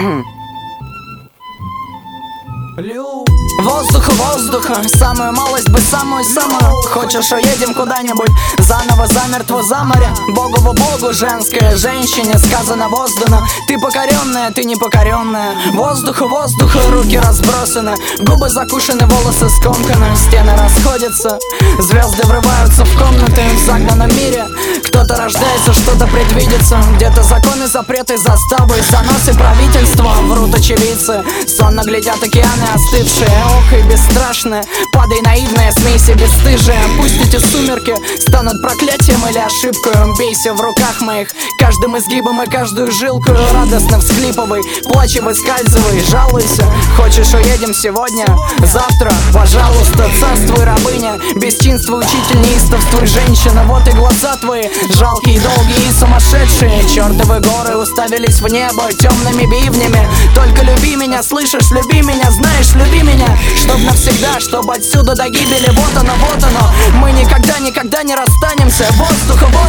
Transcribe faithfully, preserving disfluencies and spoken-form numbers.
Воздуха, воздуха, самую малость бы, самую-самую. Хочешь, уедем куда-нибудь, заново замертво за море. Богову богу, женская женщине сказано воздано. Ты покоренная, ты непокоренная. Воздуха, воздуха, руки разбросаны, губы закушены, волосы скомканы. Стены расходятся, звезды врываются в комнаты. В загнанном мире кто-то рождается, что-то предвидится. Где-то законы, запреты, заставы, заносы правительства. Врут очевидцы, сонно глядят океаны остывшие. Ох и бесстрашная, падай наивная, смейся бесстыжая. Пусть эти сумерки станут проклятием или ошибкой. Бейся в руках моих каждым изгибом и каждую жилку. Радостно всхлипывай, плачь и выскальзывай, жалуйся. Хочешь, уедем сегодня, завтра, пожалуйста. Царствуй, рабыня, бесчинство, учитель, неистовствуй, женщина. Вот и глаза твои, жалкие, долгие и сумасшедшие. Чертовы горы уставились в небо темными бивнями. Только люби меня, слышишь, люби меня, знаешь, люби меня, чтоб навсегда, чтоб отсюда до гибели. Вот оно, вот оно, мы никогда, никогда не расстанемся. Воздуха, воздуха.